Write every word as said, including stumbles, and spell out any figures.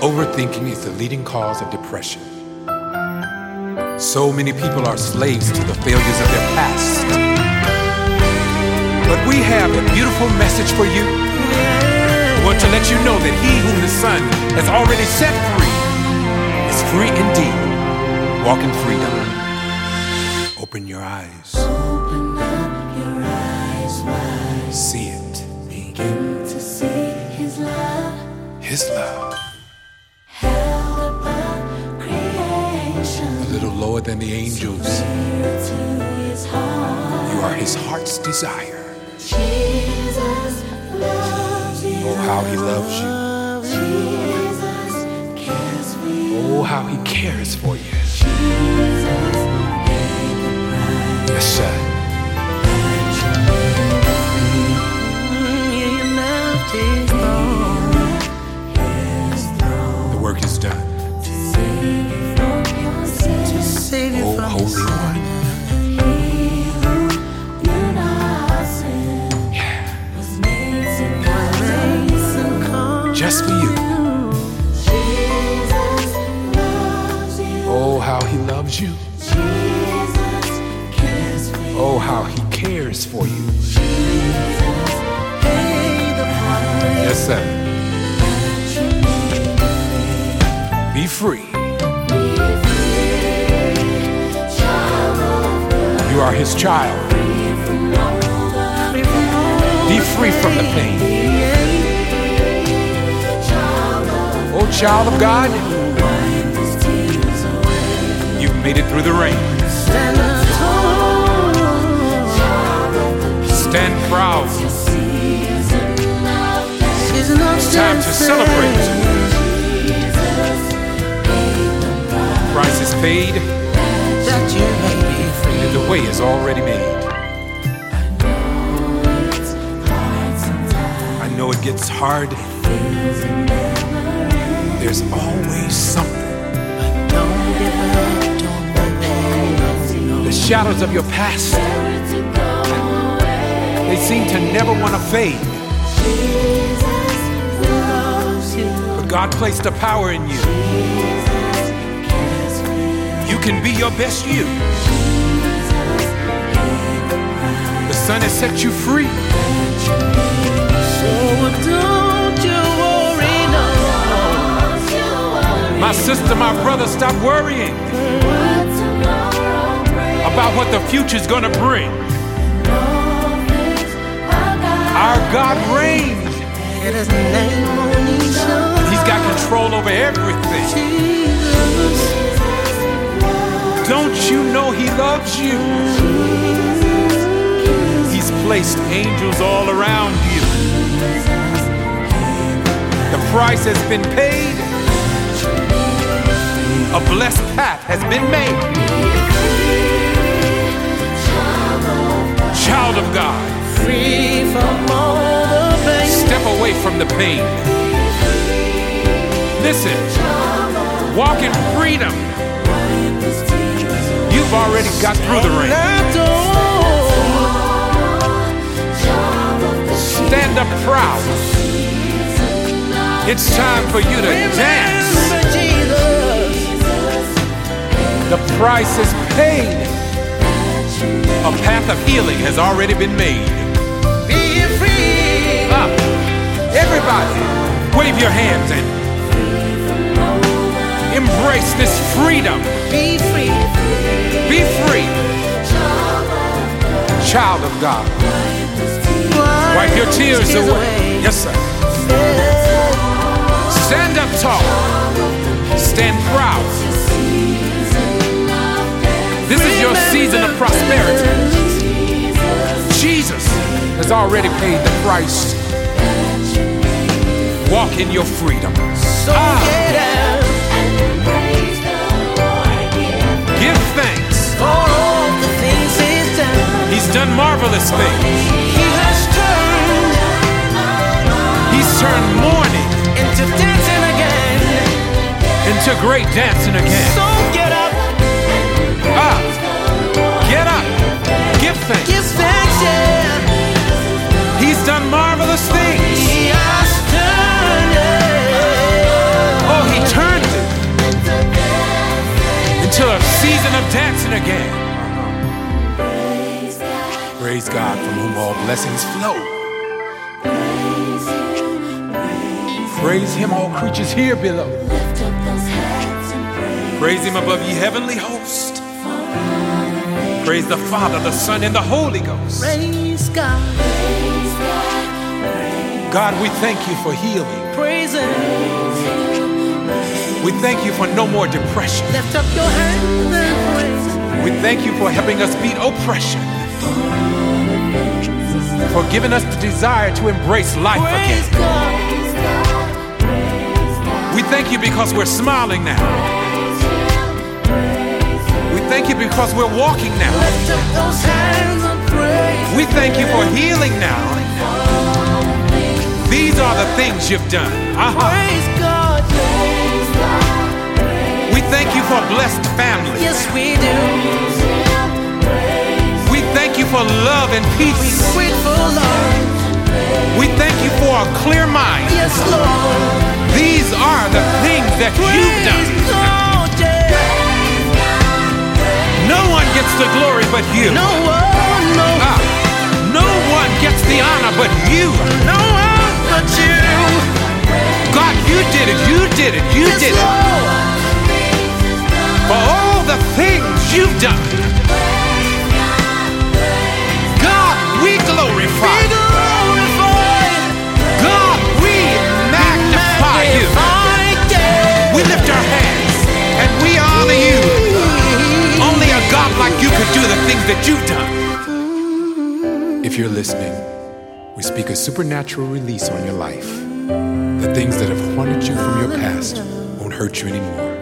Overthinking is the leading cause of depression. So many people are slaves to the failures of their past. But we have a beautiful message for you. We want to let you know that he whom the Son has already set free is free indeed. Walk in freedom. Open your eyes. Open up your eyes wide. See it. Begin to see his love. His love. Held above creation. A little lower than the angels. Near to his heart. You are his heart's desire. Jesus loves you. Oh, how he loves you. Jesus cares for you. Oh, how he cares for you. Jesus paid the price. Yes, sir. The work is done. Oh, Holy One. Yeah. Just for you. Oh, how he loves you. Oh, how he cares for you. Yes, sir. Be free. You are his child. Be free from the pain. Oh, child of God, you've made it through the rain. Stand proud. It's time to celebrate. Price is paid, and the way is already made. I know it gets hard. There's always something. The shadows of your past, they seem to never want to fade. But God placed a power in you. You can be your best you. The Son has set you free. So don't you worry, no. My sister, my brother, stop worrying about what the future's gonna bring. Our God reigns. He's got control over everything. Don't you know he loves you? He's placed angels all around you. The price has been paid. A blessed path has been made. Child of God, Free from all the pain. step away from the pain. Listen, walk in freedom. You've already got through the rain. Stand up proud. It's time for you to dance. The price is paid. A path of healing has already been made. Be free. Up. Everybody, wave your hands and embrace this freedom. Be free. Be free. Child of God. Wipe your tears away. Yes, sir. Stand up tall. Stand proud. This is your season of prosperity. Jesus has already paid the price. Walk in your freedom. So get out. Give thanks. For all the things he's done. He's done marvelous things. He has turned He's turned mourning into dancing again. into great dancing again. So get up. Up. Get up. Give thanks. Give thanks, yeah. He's done marvelous things. He has turned it. Oh, he temptation again. Praise God, Praise God, from whom all blessings flow. praise Him, praise. Praise him, all creatures here below. Lift up those hands and praise. Praise him above ye heavenly host. For all the things. Praise the Father, the Son, and the Holy Ghost. Praise God. Praise God, praise God, we thank you for healing. Praise Him. We thank you for no more depression. Lift up your hands and praise Him. We thank you for helping us beat oppression. For giving us the desire to embrace life Praise again. God. Praise God, praise God. We thank you because we're smiling now. Praise Him, praise Him. We thank you because we're walking now. Lift up those hands and praise. We thank you for healing now. These are the things you've done. Uh-huh. Praise God. Praise God, praise We thank you for blessed families. Yes, we do. Him, praise We thank you for love and peace. Grateful, Lord. We thank you for a clear mind. Yes, Lord. These are the things that you've done. Praise God, yeah. No one gets the glory but you. No one, no, Ah, no one gets the honor but you. no one but you. God, you did it. You did it. You Yes, did it. Lord. For all the things you've done. God, we glorify Be you. glorified. God, we magnify you. Magnified, yeah. We lift our hands and we honor you. Only a God like you could do the things that you've done. If you're listening, we speak a supernatural release on your life. The things that have haunted you from your past won't hurt you anymore.